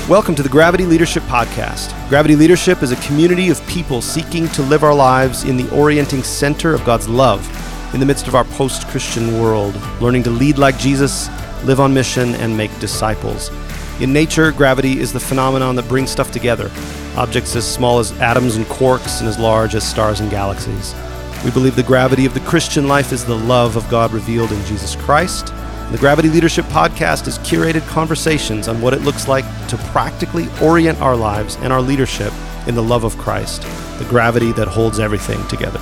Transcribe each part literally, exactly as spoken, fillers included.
Welcome to the Gravity Leadership Podcast. Gravity Leadership is a community of people seeking to live our lives in the orienting center of God's love in the midst of our post-Christian world, learning to lead like Jesus, live on mission, and make disciples. In nature, gravity is the phenomenon that brings stuff together, objects as small as atoms and quarks and as large as stars and galaxies. We believe the gravity of the Christian life is the love of God revealed in Jesus Christ. The Gravity Leadership Podcast is curated conversations on what it looks like to practically orient our lives and our leadership in the love of Christ, the gravity that holds everything together.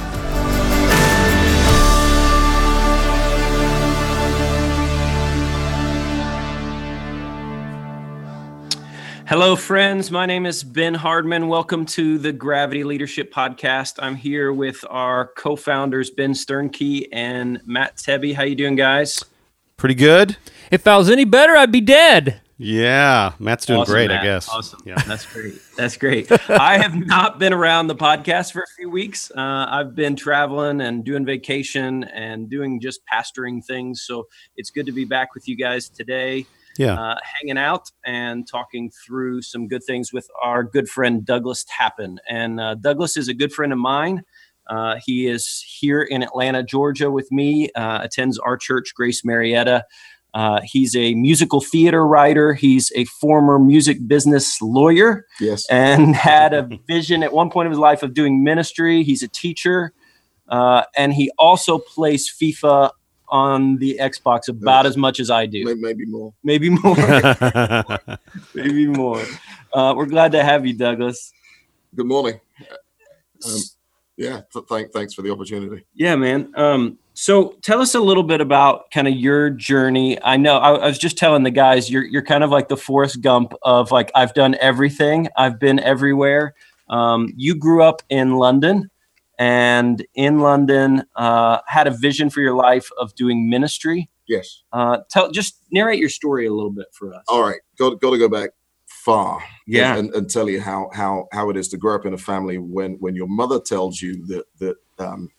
Hello, friends. My name is Ben Hardman. Welcome to the Gravity Leadership Podcast. I'm here with our co-founders, Ben Sternke and Matt Tebbe. How you doing, guys? Pretty good. If I was any better, I'd be dead. Yeah, Matt's doing Awesome, great, Matt. I guess. Awesome. Yeah. That's great. That's great. I have not been around the podcast for a few weeks. Uh, I've been traveling and doing vacation and doing just pastoring things. So it's good to be back with you guys today. Yeah. Uh, hanging out and talking through some good things with our good friend Douglas Tappan. And uh, Douglas is a good friend of mine. Uh, he is here in Atlanta, Georgia with me, uh, attends our church, Grace Marietta. Uh, he's a musical theater writer. He's a former music business lawyer. Yes. And had a vision at one point of his life of doing ministry. He's a teacher. Uh, and he also plays FIFA on the Xbox about as much as I do. Maybe more. Maybe more. Maybe more. Uh, we're glad to have you, Douglas. Good morning. Um, yeah, th- thank, thanks for the opportunity. Yeah, man. Um, so tell us a little bit about kind of your journey. I know I, I was just telling the guys, you're you're kind of like the Forrest Gump of like, I've done everything. I've been everywhere. Um, you grew up in London. And in London, uh, had a vision for your life of doing ministry. Yes. Uh, tell, just narrate your story a little bit for us. All right. Got, got to go back far. Yeah. And, and tell you how, how, how it is to grow up in a family when, when your mother tells you that, that um,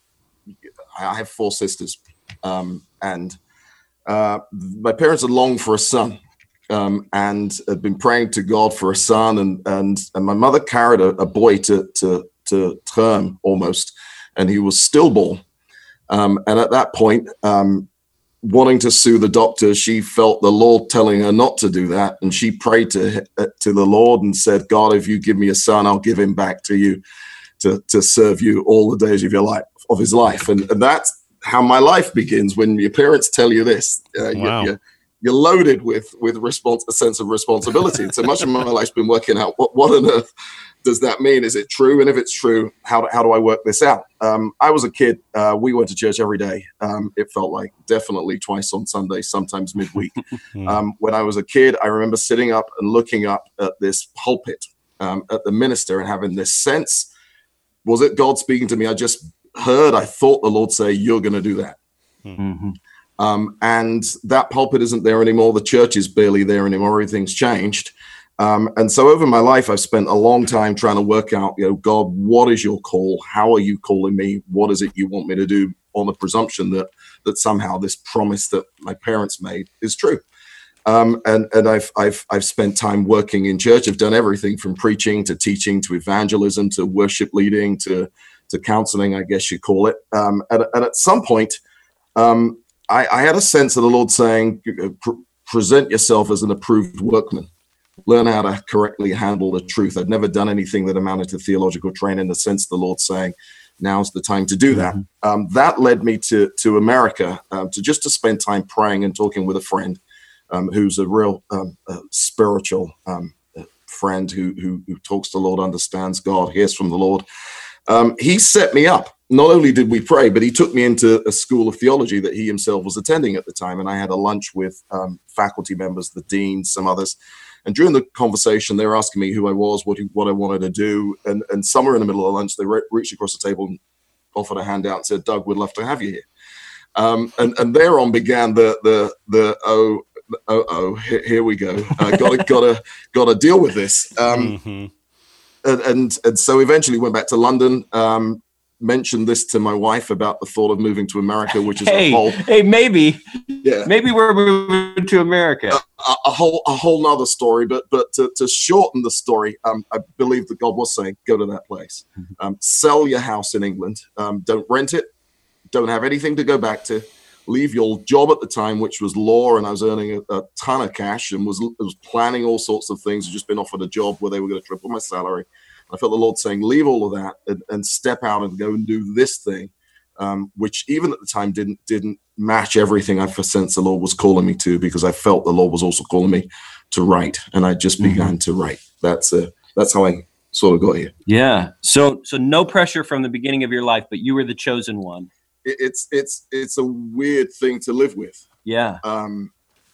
I have four sisters. Um, and uh, my parents had longed for a son. Um, and had been praying to God for a son. And, and, and my mother carried a, a boy to, to, to term almost, and he was stillborn. Um, and at that point, um, wanting to sue the doctor, she felt the Lord telling her not to do that. And she prayed to, to the Lord and said, God, if you give me a son, I'll give him back to you to, to serve you all the days of your life, of his life. And, and that's how my life begins. When your parents tell you this, uh, wow. you're, you're loaded with, with response, a sense of responsibility. And so much of my life's been working out what, what on earth does that mean? Is it true? And if it's true, how do, how do I work this out? Um, I was a kid. Uh, we went to church every day. Um, it felt like definitely twice on Sunday, sometimes midweek. um, when I was a kid, I remember sitting up and looking up at this pulpit um, at the minister and having this sense, was it God speaking to me? I just heard, I thought the Lord say, you're going to do that. Mm-hmm. Um, and that pulpit isn't there anymore. The church is barely there anymore. Everything's changed. Um, and so over my life, I've spent a long time trying to work out, you know, God, what is your call? How are you calling me? What is it you want me to do, on the presumption that that somehow this promise that my parents made is true? Um, and and I've I've I've spent time working in church. I've done everything from preaching to teaching to evangelism to worship leading to to counseling, I guess you call it. Um, and, and at some point, um, I, I had a sense of the Lord saying, present yourself as an approved workman. Learn how to correctly handle the truth. I'd never done anything that amounted to theological training, in the sense the Lord saying, now's the time to do that. Mm-hmm. Um, that led me to to America, um, to just to spend time praying and talking with a friend um, who's a real um, uh, spiritual um, friend who, who who talks to the Lord, understands God, hears from the Lord. Um, he set me up. Not only did we pray, but he took me into a school of theology that he himself was attending at the time. And I had a lunch with um, faculty members, the dean, some others. And during the conversation, they were asking me who I was, what what I wanted to do. And, and somewhere in the middle of lunch, they re- reached across the table and offered a handout and said, Doug, we'd love to have you here. Um, and, and thereon began the, the, the oh, oh, oh, here, here we go. Uh, gotta, gotta, gotta deal with this. Um, mm-hmm. and, and, and so eventually went back to London, um, mentioned this to my wife about the thought of moving to America, which is hey, a whole, hey, maybe, yeah, maybe we're moving to America. A, a whole, a whole nother story. But, but to, to shorten the story, um, I believe that God was saying, go to that place, um, sell your house in England, um, don't rent it, don't have anything to go back to. Leave your job at the time, which was law, and I was earning a, a ton of cash and was was planning all sorts of things. I'd just been offered a job where they were going to triple my salary. I felt the Lord saying, leave all of that and, and step out and go and do this thing, um, which even at the time didn't didn't match everything I sensed the Lord was calling me to, because I felt the Lord was also calling me to write, and I just mm-hmm. began to write. That's uh, that's how I sort of got here. Yeah. So so no pressure from the beginning of your life, but you were the chosen one. It's it's it's a weird thing to live with. Yeah. Um,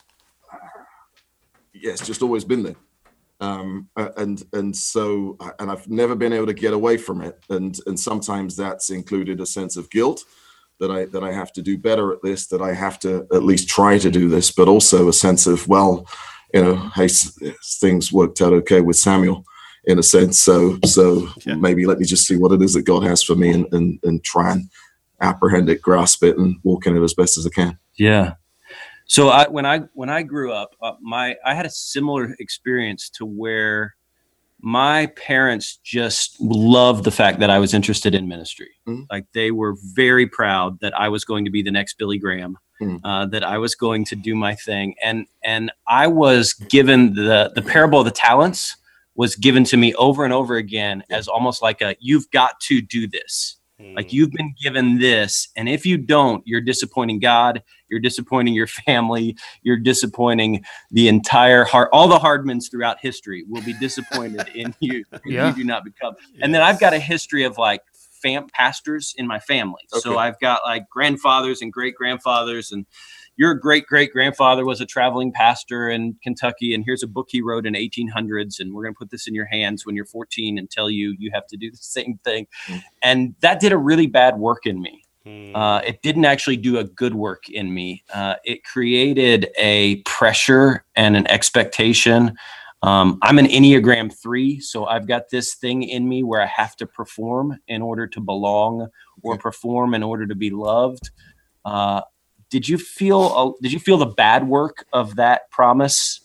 yeah, it's just always been there, um, and and so and I've never been able to get away from it. And and sometimes that's included a sense of guilt that I that I have to do better at this, that I have to at least try to do this, but also a sense of, well, you know, hey, things worked out okay with Samuel in a sense. So so yeah. maybe let me just see what it is that God has for me, and and, and try and apprehend it, grasp it, and walk in it as best as I can. Yeah. So I, when I when I grew up, uh, my I had a similar experience to where my parents just loved the fact that I was interested in ministry. Mm-hmm. Like they were very proud that I was going to be the next Billy Graham, mm-hmm. uh, that I was going to do my thing, and and I was given the the parable of the talents was given to me over and over again as almost like a, you've got to do this. Like you've been given this, and if you don't, you're disappointing God, you're disappointing your family, you're disappointing the entire heart. All the Hardmans throughout history will be disappointed in you if yeah. you do not become. Yes. And then I've got a history of like fam pastors in my family. Okay. So I've got like grandfathers and great grandfathers, and your great great grandfather was a traveling pastor in Kentucky, and here's a book he wrote in eighteen hundreds, and we're going to put this in your hands when you're fourteen and tell you you have to do the same thing. Mm. And that did a really bad work in me. Mm. Uh, it didn't actually do a good work in me. Uh, it created a pressure and an expectation. Um, I'm an Enneagram three, so I've got this thing in me where I have to perform in order to belong, or perform in order to be loved. Uh, Did you feel uh, did you feel the bad work of that promise?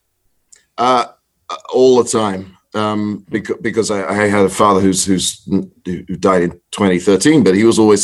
Uh, all the time, um, because because I, I had a father who's who's who died in twenty thirteen, but he was always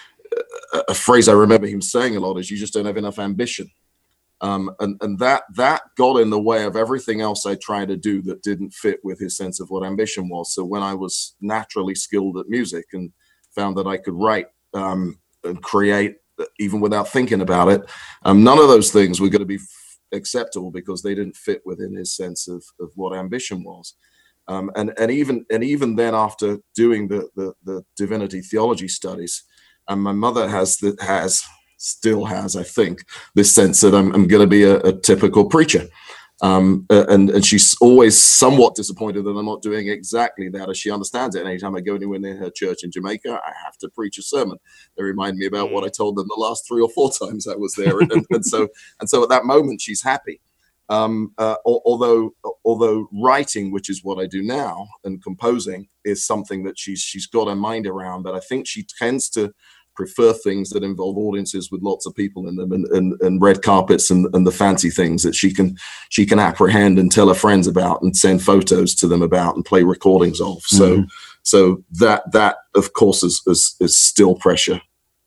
a, a phrase I remember him saying a lot is, "You just don't have enough ambition," um, and and that that got in the way of everything else I tried to do that didn't fit with his sense of what ambition was. So when I was naturally skilled at music and found that I could write um, and create, even without thinking about it, um, none of those things were going to be f- acceptable because they didn't fit within his sense of, of what ambition was. Um, and and even and even then, after doing the the, the divinity theology studies, and my mother has the, has still has, I think, this sense that I'm, I'm going to be a, a typical preacher. Um, and, and she's always somewhat disappointed that I'm not doing exactly that, as she understands it. And anytime I go anywhere near her church in Jamaica, I have to preach a sermon. They remind me about what I told them the last three or four times I was there. And, and so, and so at that moment, she's happy. Um, uh, although, although writing, which is what I do now, and composing is something that she's, she's got her mind around, but I think she tends to prefer things that involve audiences with lots of people in them, and, and, and red carpets and, and the fancy things that she can she can apprehend and tell her friends about and send photos to them about and play recordings of. So mm-hmm. so that that of course is, is is still pressure.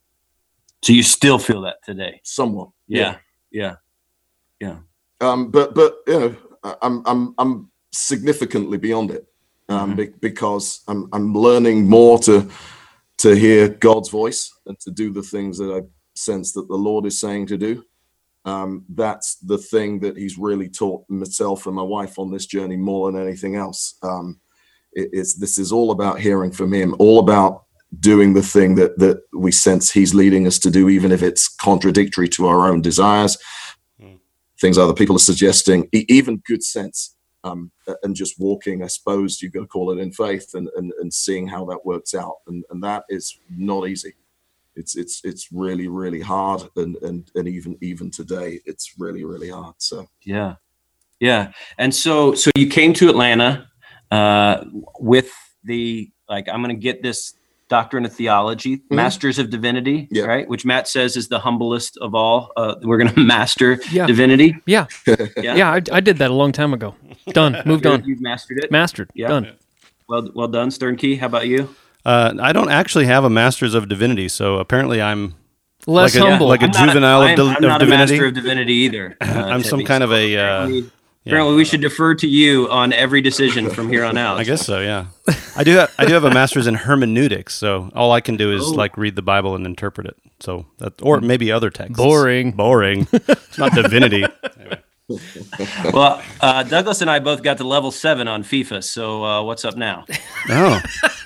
So you still feel that today? Somewhat. Yeah. Yeah. Yeah. Um, but but you know, I'm I'm I'm significantly beyond it, um, mm-hmm. be, because I'm I'm learning more to. to hear God's voice and to do the things that I sense that the Lord is saying to do. Um, that's the thing that he's really taught myself and my wife on this journey more than anything else. Um, it, it's this is all about hearing from him, all about doing the thing that that we sense he's leading us to do, even if it's contradictory to our own desires, mm. things other people are suggesting, e- even good sense. Um, and just walking, I suppose you've got to call it, in faith, and, and, and seeing how that works out. And, and that is not easy. It's it's it's really, really hard. And, and and even even today, it's really, really hard. So yeah. Yeah. And so so you came to Atlanta uh, with the, like, I'm going to get this Doctrine of Theology, mm-hmm. Masters of Divinity, yeah. right? Which Matt says is the humblest of all. Uh, we're going to master yeah. divinity. Yeah. yeah. Yeah, I, I did that a long time ago. Done. Moved on. You've mastered it? Mastered. Yeah. Done. Well, well done, Stern Key. How about you? Uh, I don't actually have a Masters of Divinity, so apparently I'm less like a, humble. like a I'm juvenile not a, of, di- I'm, I'm of not divinity. a master of divinity either. Uh, I'm some Teddy, kind of so a... Uh, apparently, yeah. apparently we should defer to you on every decision from here on out. I guess so, yeah. I do have, I do have a master's in hermeneutics, so all I can do is oh. like read the Bible and interpret it. So that, or maybe other texts. Boring. Boring. It's not divinity. Anyway. Well, uh, Douglas and I both got to level seven on FIFA, so uh, what's up now? Oh.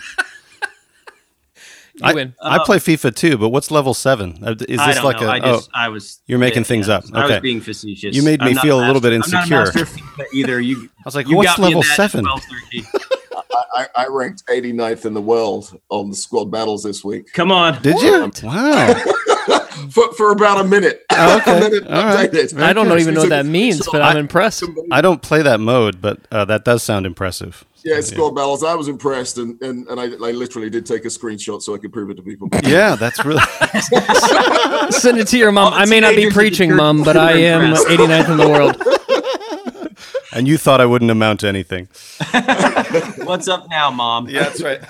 I, win. I play FIFA too, but what's level seven? Is this I don't like know. a? I just, oh, I was. you're making yeah, things yeah, up. Okay. I was being facetious. You made me I'm feel a, a little bit I'm insecure. not a master of FIFA either. You. I was like, you what's got me in level that seven? twelve, thirteen. I, I ranked eighty-ninth in the world on the squad battles this week. Come on. Did you? Wow. for, for about a minute. Oh, okay. a minute All right. I don't know even know what that means, but I'm impressed. I don't play that mode, but uh, that does sound impressive. Yeah, it's squad battles. I was impressed, and, and, and I, I literally did take a screenshot so I could prove it to people. Yeah, that's really... Send it to your mom. I may not be preaching, Mom, but I am eighty-ninth in the world. And you thought I wouldn't amount to anything. What's up now, Mom? Yeah, that's right.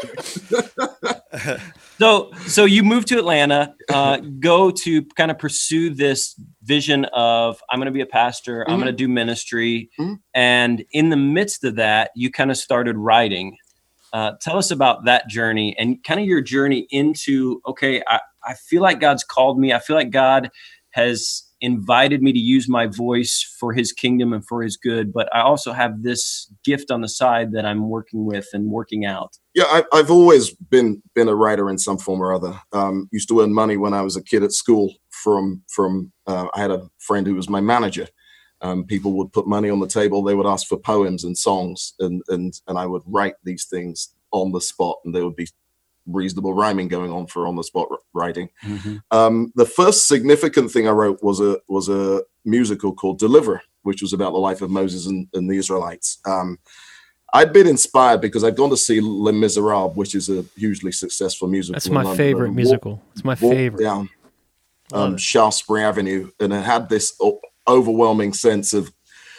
So, so you move to Atlanta, uh, go to kind of pursue this vision of I'm going to be a pastor, mm-hmm. I'm going to do ministry, mm-hmm. and in the midst of that, you kind of started writing. Uh, tell us about that journey and kind of your journey into okay, I, I feel like God's called me. I feel like God has invited me to use my voice for His kingdom and for His good, but I also have this gift on the side that I'm working with and working out. Yeah, I, I've always been been a writer in some form or other. Um, used to earn money when I was a kid at school from from. Uh, I had a friend who was my manager. Um, people would put money on the table. They would ask for poems and songs, and and and I would write these things on the spot, and there would be reasonable rhyming going on for on the spot writing. Mm-hmm. Um, the first significant thing I wrote was a was a musical called Deliver, which was about the life of Moses and, and the Israelites. Um, I'd been inspired because I'd gone to see Les Miserables, which is a hugely successful musical. That's my favorite musical. Walk, it's my favorite. Down um, Shaftesbury Avenue, and it had this o- overwhelming sense of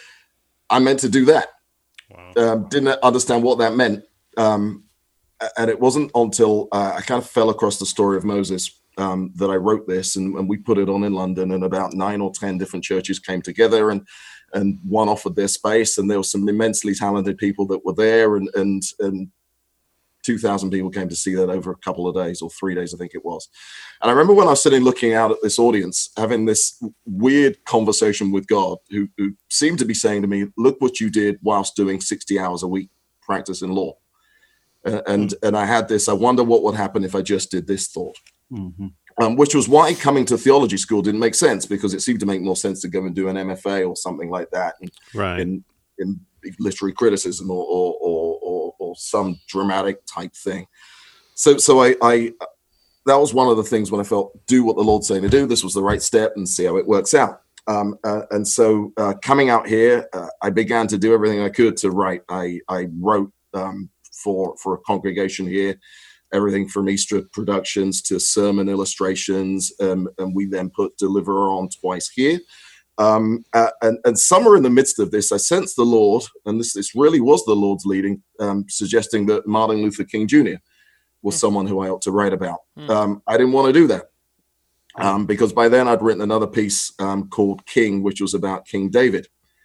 I meant to do that. Wow. Um, didn't understand what that meant. Um, and it wasn't until uh, I kind of fell across the story of Moses um, that I wrote this, and, and we put it on in London, and about nine or ten different churches came together, and and one offered their space, and there were some immensely talented people that were there, and and and two thousand people came to see that over a couple of days, or three days, I think it was. And I remember when I was sitting looking out at this audience, having this weird conversation with God, who, who seemed to be saying to me, look what you did whilst doing sixty hours a week practicing law. Uh, and mm-hmm. and I had this, I wonder what would happen if I just did this thought. Mm-hmm. Um, which was why coming to theology school didn't make sense, because it seemed to make more sense to go and do an M F A or something like that in, right. in, in literary criticism or or, or or or some dramatic type thing. So so I, I that was one of the things when I felt do what the Lord's saying to do. This was the right step, and see how it works out. Um, uh, and so uh, coming out here, uh, I began to do everything I could to write. I I wrote um, for for a congregation here. Everything from Easter productions to sermon illustrations, um, and we then put Deliverer on twice here. Um, uh, and, and somewhere in the midst of this, I sensed the Lord, and this this really was the Lord's leading, um, suggesting that Martin Luther King Junior was mm. someone who I ought to write about. Mm. Um, I didn't want to do that um, because by then I'd written another piece um, called King, which was about King David.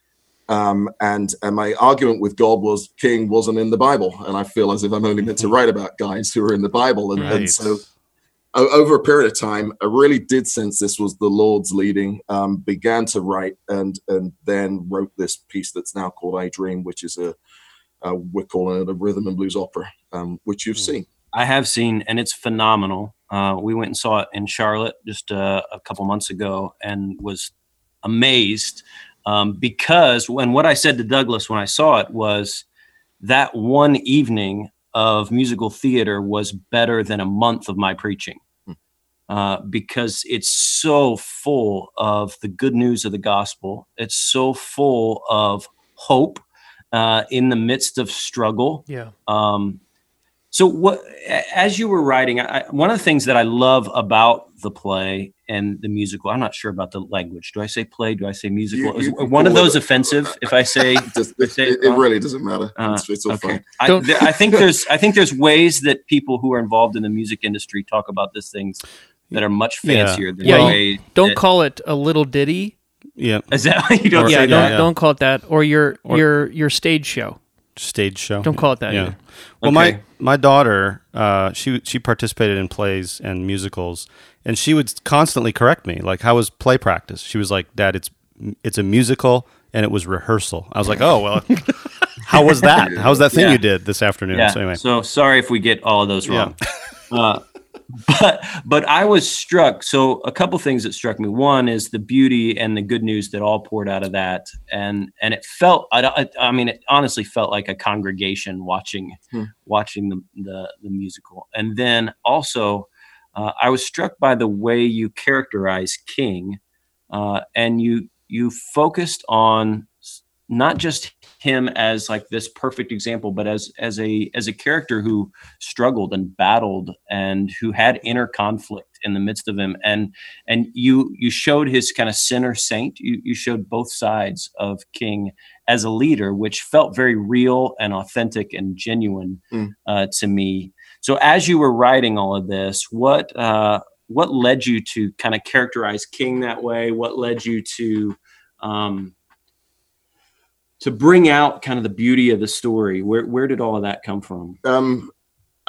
Um, and and my argument with God was King wasn't in the Bible, and I feel as if I'm only meant to write about guys who are in the Bible. And, right. and so o- over a period of time, I really did sense this was the Lord's leading, um, began to write, and and then wrote this piece that's now called I Dream, which is a, a we're calling it a rhythm and blues opera, um, which you've seen. I have seen, and it's phenomenal. Uh, we went and saw it in Charlotte just uh, a couple months ago and was amazed. Um, because when what I said to Douglas when I saw it was that one evening of musical theater was better than a month of my preaching, uh, because it's so full of the good news of the gospel. It's so full of hope uh, in the midst of struggle. Yeah. Um, So what, as you were writing, I, one of the things that I love about the play and the musical, I'm not sure about the language. Do I say play? Do I say musical? You, you Is one of those it, offensive if I say, just, if I say it, it really doesn't matter. Uh, it's, it's all okay. fine. I, th- I think there's, I think there's ways that people who are involved in the music industry talk about these things that are much fancier yeah. than yeah, the way don't that, call it a little ditty. Yeah. Is that why you don't or, say yeah, that? don't, yeah. don't call it that. Or your or, your your stage show. Stage show. Don't call it that yeah. either. Well, Okay. my my daughter, uh, she she participated in plays and musicals, and she would constantly correct me. Like, how was play practice? She was like, "Dad, it's it's a musical, and it was rehearsal." I was like, "Oh well, how was that? How was that thing Yeah. you did this afternoon?" Yeah. So anyway, So sorry if we get all of those wrong. Yeah. uh, but but I was struck. So a couple things that struck me. One is the beauty and the good news that all poured out of that, and and it felt. I, I, I mean, it honestly felt like a congregation watching Hmm. watching the, the the musical. And then also, uh, I was struck by the way you characterize King, uh, and you you focused on not just him as like this perfect example, but as as a as a character who struggled and battled and who had inner conflict in the midst of him. And and you you showed his kind of sinner saint. You you showed both sides of King as a leader, which felt very real and authentic and genuine Mm. uh, to me. So as you were writing all of this, what uh, what led you to kind of characterize King that way? What led you to um, to bring out kind of the beauty of the story? Where where did all of that come from? Um, I,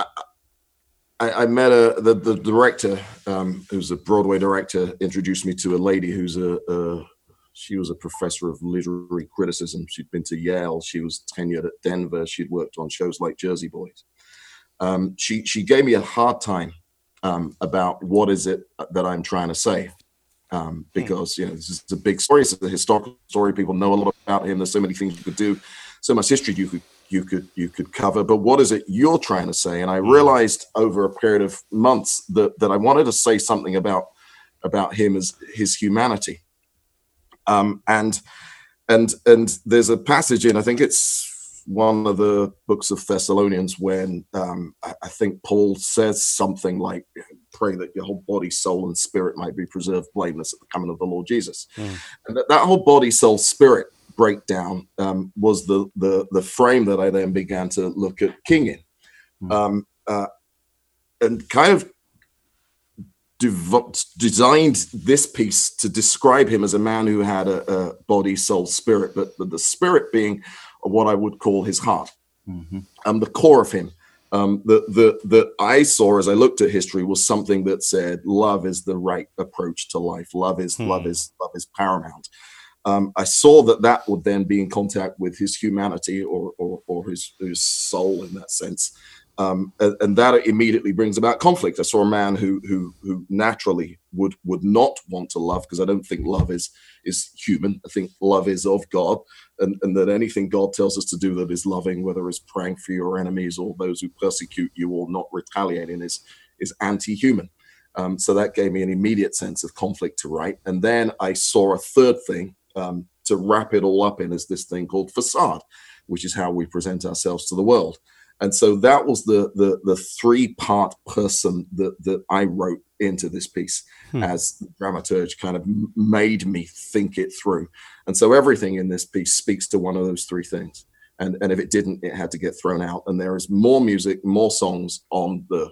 I met a the, the director, um, who's a Broadway director, introduced me to a lady who's a, a she was a professor of literary criticism. She'd been to Yale. She was tenured at Denver. She'd worked on shows like Jersey Boys. Um, she she gave me a hard time um, about what is it that I'm trying to say. Um, because, you know, this is a big story. It's a historical story. People know a lot about him. There's so many things you could do, so much history you could you could you could cover. But what is it you're trying to say? And I realized over a period of months that that I wanted to say something about about him as his humanity. Um, and and and there's a passage in, I think it's one of the books of Thessalonians, when um, I, I think Paul says something like, "Pray that your whole body, soul, and spirit might be preserved blameless at the coming of the Lord Jesus." Mm. And that, that whole body, soul, spirit breakdown um, was the, the the frame that I then began to look at King in, mm. um, uh, and kind of dev- designed this piece to describe him as a man who had a, a body, soul, spirit, but, but the spirit being what I would call his heart, mm-hmm. um, the core of him. Um, the the that I saw as I looked at history was something that said love is the right approach to life. Love is hmm. love is love is paramount. Um, I saw that that would then be in contact with his humanity or or, or his his soul in that sense, um, and, and that immediately brings about conflict. I saw a man who who who naturally would would not want to love, because I don't think love is is human. I think love is of God. And, and that anything God tells us to do that is loving, whether it's praying for your enemies or those who persecute you or not retaliating, is is anti-human. Um, so that gave me an immediate sense of conflict to write. And then I saw a third thing um, to wrap it all up in, is this thing called facade, which is how we present ourselves to the world. And so that was the the, the three-part person that, that I wrote into this piece, hmm. as the dramaturge kind of made me think it through. And so everything in this piece speaks to one of those three things. And, and if it didn't, it had to get thrown out. And there is more music, more songs on the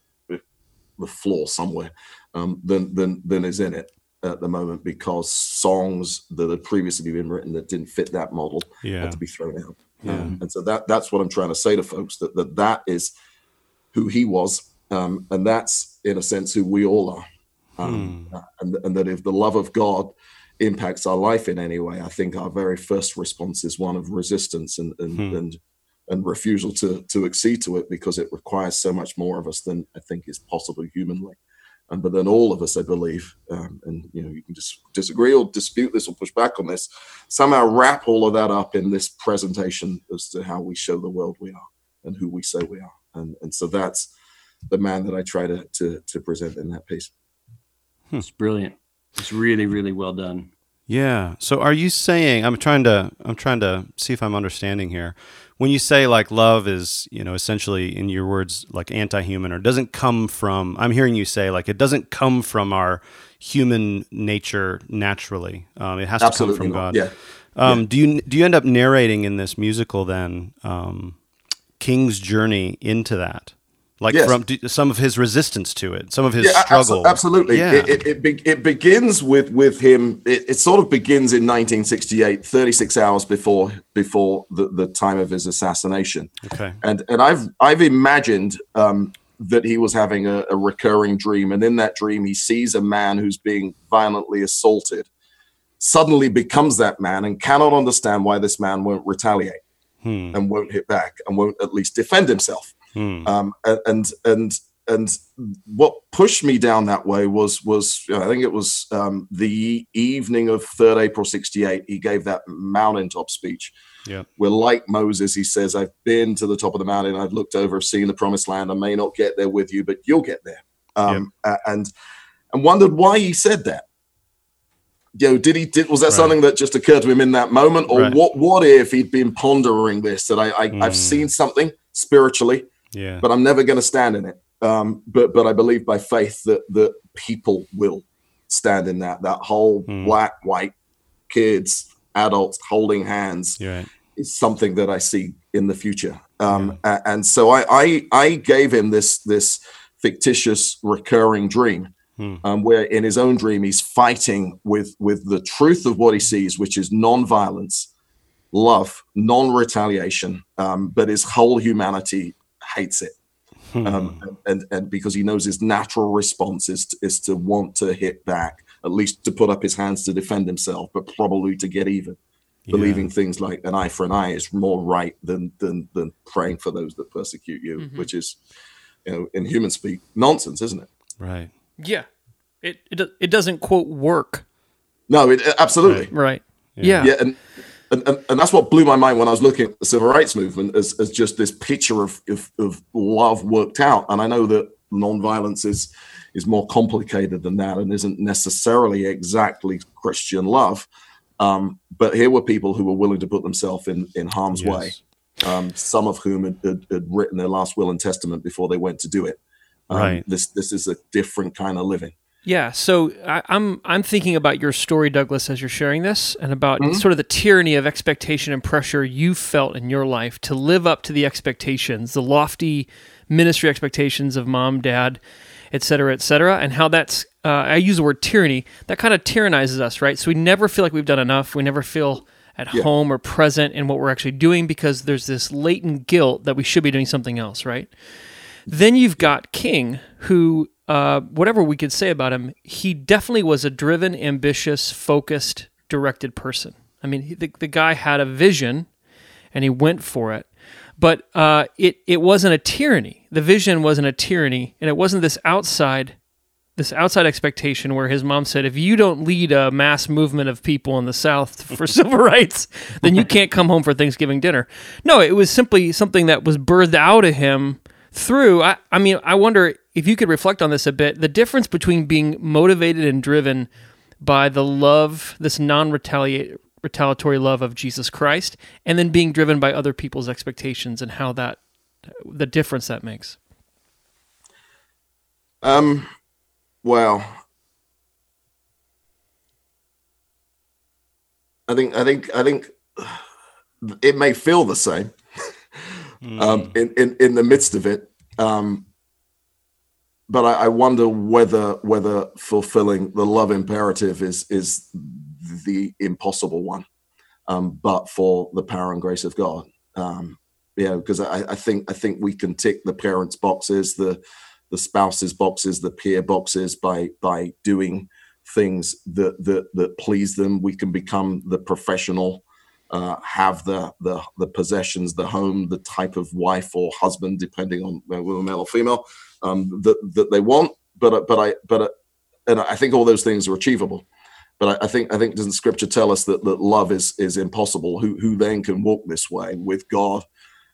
the floor somewhere um, than, than, than is in it at the moment, because songs that had previously been written that didn't fit that model yeah. had to be thrown out. Yeah. Um, and so that that's what I'm trying to say to folks, that that, that is who he was. Um, and that's, in a sense, who we all are. Um, hmm. and, and that if the love of God impacts our life in any way, I think our very first response is one of resistance and and hmm. and, and refusal to to accede to it, because it requires so much more of us than I think is possible humanly. Um, but then all of us, I believe, um, and you know, you can just disagree or dispute this or push back on this, somehow wrap all of that up in this presentation as to how we show the world we are and who we say we are. And and so that's the man that I try to to, to present in that piece. It's brilliant. It's really, really well done. Yeah. So are you saying, I'm trying to I'm trying to see if I'm understanding here. When you say like love is, you know, essentially in your words like anti-human or doesn't come from, I'm hearing you say like it doesn't come from our human nature naturally. Um, it has Absolutely to come from not. God. Yeah. Um, yeah. Do you do you end up narrating in this musical then um, King's journey into that? Like Yes. from do, some of his resistance to it, some of his Yeah, struggle. absolutely. Yeah. It, it, it, be, it begins with with him. It, it sort of begins in nineteen sixty-eight, thirty-six hours before before the, the time of his assassination. Okay. And and I've I've imagined um, that he was having a, a recurring dream, and in that dream he sees a man who's being violently assaulted, suddenly becomes that man, and cannot understand why this man won't retaliate Hmm. and won't hit back and won't at least defend himself. Hmm. Um, and and and what pushed me down that way was was you know, I think it was um, the evening of third April sixty-eight. He gave that mountaintop speech. Yeah. Where, like Moses, he says, "I've been to the top of the mountain. I've looked over, seen the promised land. I may not get there with you, but you'll get there." Um, yep. And and wondered why he said that. You know, did he? Did was that right. something that just occurred to him in that moment, or right. what? What if he'd been pondering this? That I, I mm. I've seen something spiritually. Yeah. But I'm never going to stand in it. Um, but but I believe by faith that that people will stand in that. That whole mm. black, white, kids, adults holding hands right. is something that I see in the future. Um, yeah. And so I, I I gave him this this fictitious recurring dream, mm. um, where in his own dream he's fighting with with the truth of what he sees, which is non-violence, love, non-retaliation, um, but his whole humanity hates it, hmm. um, and and because he knows his natural response is to, is to want to hit back, at least to put up his hands to defend himself, but probably to get even, yeah. believing things like an eye for an eye is more right than than than praying for those that persecute you, mm-hmm. which is, you know, in human speak, nonsense, isn't it? Right. Yeah. It it it doesn't quote work. No, it absolutely right. right. Yeah. Yeah. yeah and, And, and and that's what blew my mind when I was looking at the civil rights movement as, as just this picture of, of of love worked out. And I know that nonviolence is is more complicated than that and isn't necessarily exactly Christian love. Um, but here were people who were willing to put themselves in, in harm's yes. way, um, some of whom had, had, had written their last will and testament before they went to do it. Um, right. This this is a different kind of living. Yeah, so I, I'm I'm thinking about your story, Douglas, as you're sharing this, and about mm-hmm. sort of the tyranny of expectation and pressure you felt in your life to live up to the expectations, the lofty ministry expectations of mom, dad, et cetera, et cetera, and how that's, uh, I use the word tyranny, that kind of tyrannizes us, right? So we never feel like we've done enough. We never feel at yeah. home or present in what we're actually doing because there's this latent guilt that we should be doing something else, right? Then you've got King, who... Uh, whatever we could say about him, he definitely was a driven, ambitious, focused, directed person. I mean, he, the, the guy had a vision, and he went for it. But uh, it it wasn't a tyranny. The vision wasn't a tyranny, and it wasn't this outside this outside expectation where his mom said, if you don't lead a mass movement of people in the South for civil rights, then you can't come home for Thanksgiving dinner. No, it was simply something that was birthed out of him through, I, I mean, I wonder if you could reflect on this a bit, the difference between being motivated and driven by the love, this non-retaliatory love of Jesus Christ, and then being driven by other people's expectations and how that, the difference that makes. Um, well, I think, I think, I think it may feel the same. Mm. Um, in, in, in the midst of it. Um, but I, I wonder whether whether fulfilling the love imperative is is the impossible one, um, but for the power and grace of God. Um, yeah, because I, I think I think we can tick the parents' boxes, the the spouses' boxes, the peer boxes by by doing things that that that please them. We can become the professional. Uh, have the, the the possessions, the home, the type of wife or husband, depending on whether male or female, um, that that they want. But but I but and I think all those things are achievable. But I, I think I think doesn't Scripture tell us that, that love is is impossible? Who who then can walk this way with God?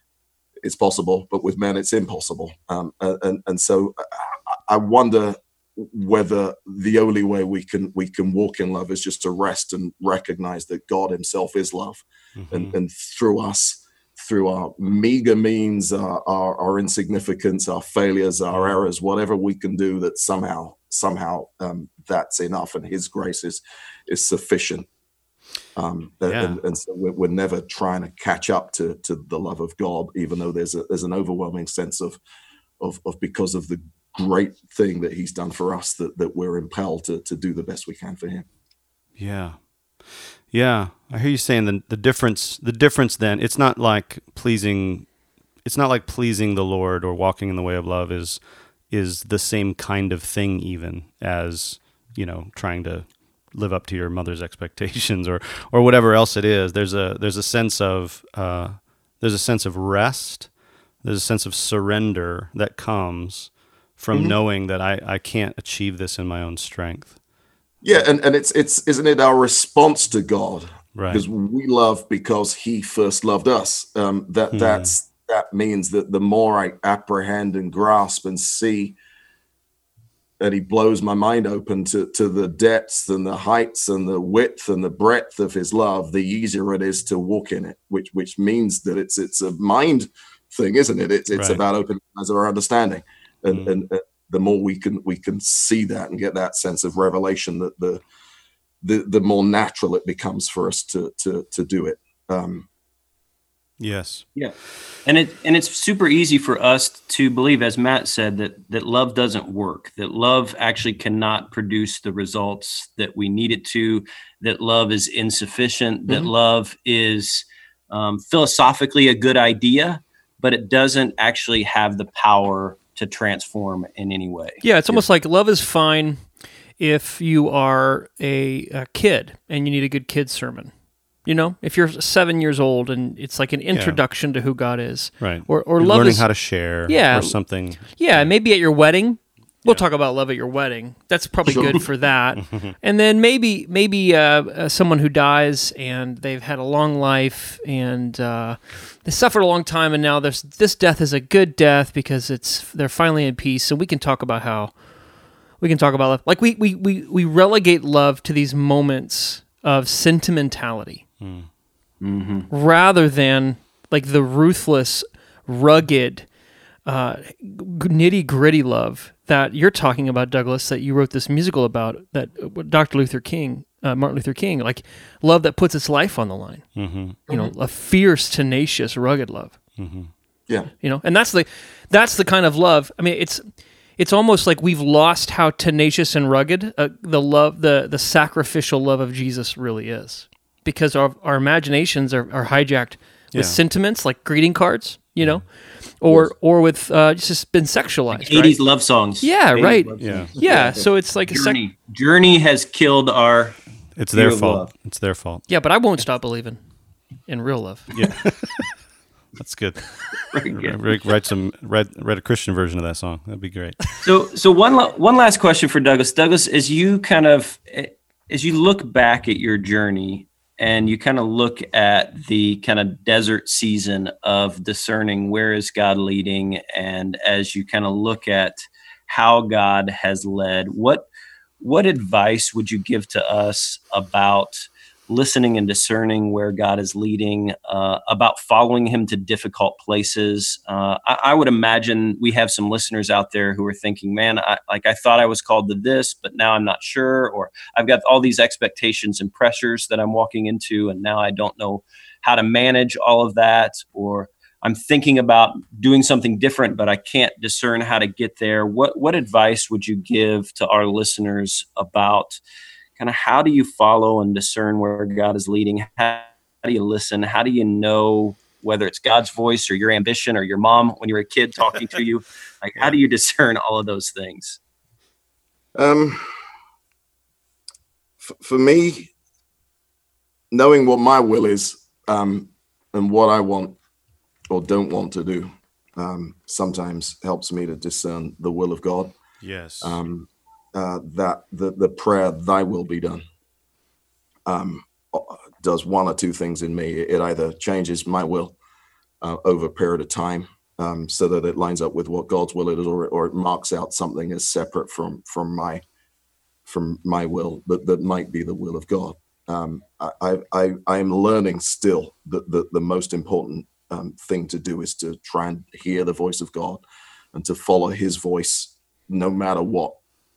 It's possible, but with men it's impossible. Um, and and so I wonder whether the only way we can we can walk in love is just to rest and recognize that God himself is love, mm-hmm. and, and through us, through our meager means, our, our, our insignificance, our failures, our errors, whatever we can do, that somehow somehow um, that's enough, and his grace is is sufficient. Um, yeah. and, and so we're, we're never trying to catch up to to the love of God, even though there's a there's an overwhelming sense of of, of because of the great thing that he's done for us, that that we're impelled to to do the best we can for him. Yeah. Yeah. I hear you saying the the difference the difference then, it's not like pleasing it's not like pleasing the Lord or walking in the way of love is is the same kind of thing even as, you know, trying to live up to your mother's expectations or or whatever else it is. There's a there's a sense of uh, there's a sense of rest. There's a sense of surrender that comes from mm-hmm. knowing that I, I can't achieve this in my own strength. Yeah, and, and it's it's isn't it our response to God? Right. Because we love because he first loved us. Um, that hmm. that's that means that the more I apprehend and grasp and see, that he blows my mind open to, to the depths and the heights and the width and the breadth of his love, the easier it is to walk in it, which which means that it's it's a mind thing, isn't it? It's it's right. about opening eyes of our understanding, and, mm. and and the more we can we can see that and get that sense of revelation, that the the the more natural it becomes for us to to to do it. Um, Yes. Yeah. And it and it's super easy for us to believe, as Matt said, that that love doesn't work, that love actually cannot produce the results that we need it to, that love is insufficient, mm-hmm. that love is um, philosophically a good idea, but it doesn't actually have the power to transform in any way. Yeah, it's almost yeah. like love is fine if you are a, a kid and you need a good kid sermon. You know, if you're seven years old and it's like an introduction yeah. to who God is, right? Or or you're love learning is, how to share, yeah, or something. Yeah, maybe at your wedding, we'll yeah. talk about love at your wedding. That's probably sure. good for that. And then maybe maybe uh, uh, someone who dies and they've had a long life and uh, they suffered a long time, and now there's this death is a good death because it's they're finally in peace. So we can talk about how we can talk about love. Like we we we we relegate love to these moments of sentimentality. Mm. Mm-hmm. Rather than like the ruthless, rugged, uh, nitty gritty love that you're talking about, Douglas, that you wrote this musical about, that Doctor Luther King, uh, Martin Luther King, like love that puts its life on the line. Mm-hmm. You know, a fierce, tenacious, rugged love. Mm-hmm. Yeah, you know, and that's the that's the kind of love. I mean, it's it's almost like we've lost how tenacious and rugged uh, the love, the the sacrificial love of Jesus really is. Because our our imaginations are, are hijacked with yeah. sentiments like greeting cards, you know, or yes. or with uh, just been sexualized. Like eighties right? love songs. Yeah, right. Yeah. yeah, so it's like Journey. a sec- Journey has killed our. It's their fault. Love. It's their fault. Yeah, but I won't stop believing in real love. Yeah, that's good. Very good. Write some write, write a Christian version of that song. That'd be great. So so one la- one last question for Douglas. Douglas, as you kind of as you look back at your journey, and you kind of look at the kind of desert season of discerning where is God leading, and as you kind of look at how God has led, what what advice would you give to us about listening and discerning where God is leading, uh, about following him to difficult places? Uh, I, I would imagine we have some listeners out there who are thinking, man, I, like I thought I was called to this, but now I'm not sure, or I've got all these expectations and pressures that I'm walking into, and now I don't know how to manage all of that, or I'm thinking about doing something different, but I can't discern how to get there. What, what advice would you give to our listeners about kind of how do you follow and discern where God is leading? How do you listen? How do you know whether it's God's voice or your ambition or your mom when you were a kid talking to you? Like, how do you discern all of those things? Um, f- for me, knowing what my will is um, and what I want or don't want to do um, sometimes helps me to discern the will of God. Yes. Um, Uh, that the, the prayer, thy will be done, um, does one or two things in me. It either changes my will uh, over a period of time, um, so that it lines up with what God's will is, or, or it marks out something as separate from from my from my will that, that might be the will of God. Um, I, I I am learning still that the, the most important um, thing to do is to try and hear the voice of God and to follow His voice, no matter what,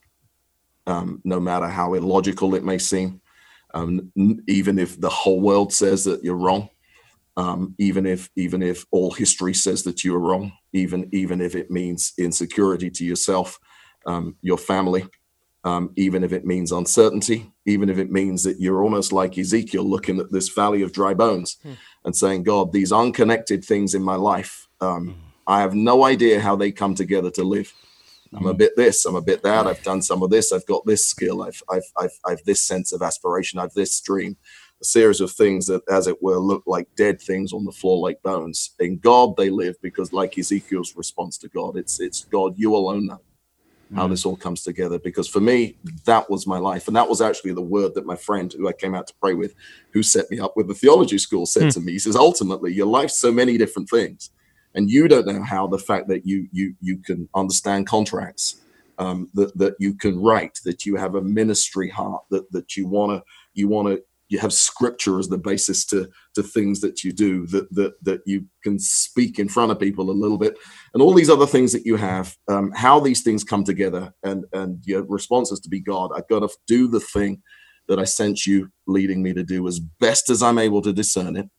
um, no matter how illogical it may seem, um, even if the whole world says that you're wrong. Um, even if even if all history says that you are wrong, even even if it means insecurity to yourself, um, your family, um, even if it means uncertainty, even if it means that you're almost like Ezekiel looking at this valley of dry bones hmm. and saying, God, these unconnected things in my life, um, hmm. I have no idea how they come together to live. I'm a bit this, I'm a bit that, I've done some of this, I've got this skill, I've I've I've, I've this sense of aspiration, I've this dream. A series of things that, as it were, look like dead things on the floor like bones. In God, they live, because like Ezekiel's response to God, it's it's God, you alone know how mm. this all comes together. Because for me, that was my life. And that was actually the word that my friend who I came out to pray with, who set me up with the theology school, said mm. to me. He says, ultimately, your life's so many different things. And you don't know how the fact that you you you can understand contracts, um, that, that you can write, that you have a ministry heart, that that you want to you want to you have scripture as the basis to to things that you do, that that that you can speak in front of people a little bit, and all these other things that you have, um, how these things come together, and and your response is to be, God, I've got to do the thing that I sent you leading me to do as best as I'm able to discern it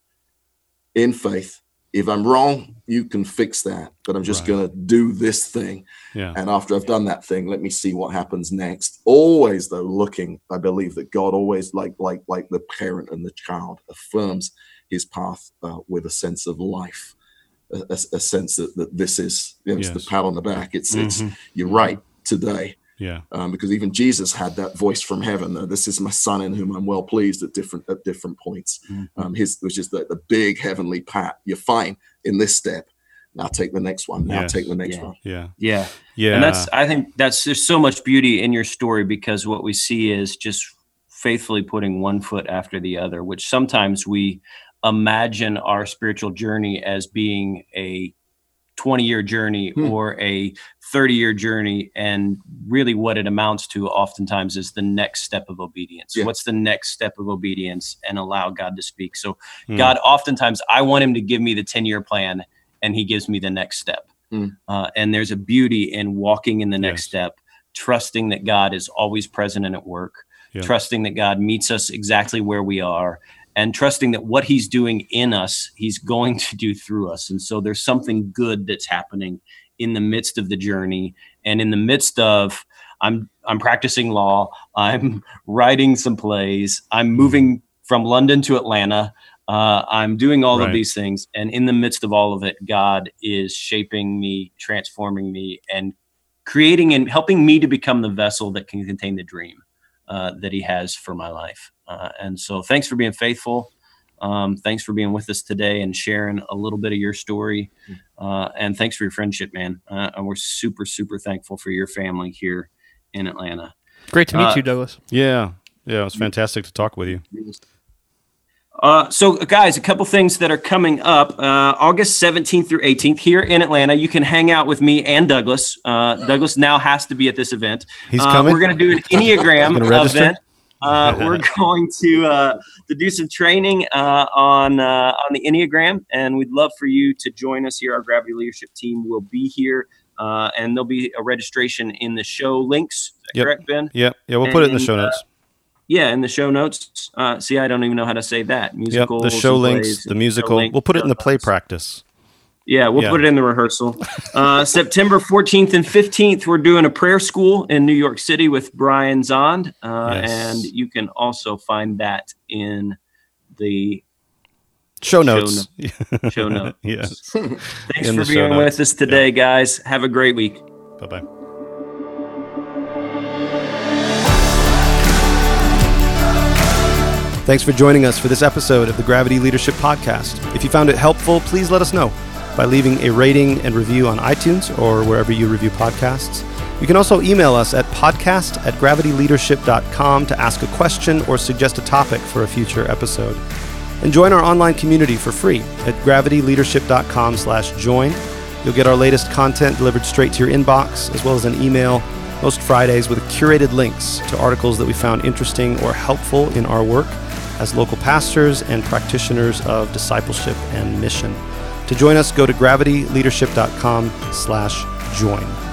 in faith. If I'm wrong, you can fix that, but I'm just right. going to do this thing. Yeah. And after I've done that thing, let me see what happens next. Always, though, looking, I believe that God always, like like like the parent and the child, affirms his path uh, with a sense of life, a, a, a sense that, that this is, you know, yes. it's the pat on the back. It's, mm-hmm. it's you're right today. Yeah, um, because even Jesus had that voice from heaven. Uh, this is my son in whom I'm well pleased at different at different points. Mm-hmm. Um, his, which is the, the big heavenly pat. You're fine in this step. Now take the next one. Now yes. take the next yeah. one. Yeah, yeah, yeah. And that's I think that's there's so much beauty in your story, because what we see is just faithfully putting one foot after the other. Which sometimes we imagine our spiritual journey as being a twenty-year journey hmm. or a thirty-year journey, and really what it amounts to oftentimes is the next step of obedience. Yeah. What's the next step of obedience? And allow God to speak. So hmm. God, oftentimes I want him to give me the ten-year plan, and he gives me the next step. Hmm. Uh, and there's a beauty in walking in the next yes. step, trusting that God is always present and at work, yeah. trusting that God meets us exactly where we are, and trusting that what he's doing in us, he's going to do through us. And so there's something good that's happening in the midst of the journey, and in the midst of I'm I'm practicing law, I'm writing some plays, I'm moving from London to Atlanta, uh, I'm doing all right. of these things. And in the midst of all of it, God is shaping me, transforming me, and creating and helping me to become the vessel that can contain the dream uh, that he has for my life. Uh, and so thanks for being faithful. Um, thanks for being with us today and sharing a little bit of your story. Uh, and thanks for your friendship, man. Uh, and we're super, super thankful for your family here in Atlanta. Great to meet uh, you, Douglas. Yeah. Yeah. It was fantastic to talk with you. Uh, so guys, a couple things that are coming up, uh, August seventeenth through eighteenth here in Atlanta. You can hang out with me and Douglas. Uh, Douglas now has to be at this event. He's coming. Uh, we're going to do an Enneagram event. Uh, we're going to uh, to do some training uh, on uh, on the Enneagram, and we'd love for you to join us here. Our Gravity Leadership team will be here, uh, and there'll be a registration in the show links. Is that yep. correct, Ben? Yeah, yeah, we'll and, put it in the show notes. Uh, yeah, in the show notes. Uh, see, I don't even know how to say that. Musical, yep, the show links, the musical. Link, we'll put it in the play practice. Yeah, we'll yeah. put it in the rehearsal. Uh, September fourteenth and fifteenth, we're doing a prayer school in New York City with Brian Zond. Uh, yes. And you can also find that in the show notes. Show, no- show notes. Yes. Thanks in for being with us today, yeah. guys. Have a great week. Bye-bye. Thanks for joining us for this episode of the Gravity Leadership Podcast. If you found it helpful, please let us know by leaving a rating and review on iTunes or wherever you review podcasts. You can also email us at podcast at gravity leadership dot com to ask a question or suggest a topic for a future episode. And join our online community for free at gravity leadership dot com slash join, You'll get our latest content delivered straight to your inbox, as well as an email most Fridays with curated links to articles that we found interesting or helpful in our work as local pastors and practitioners of discipleship and mission. To join us, go to gravity leadership dot com slash join.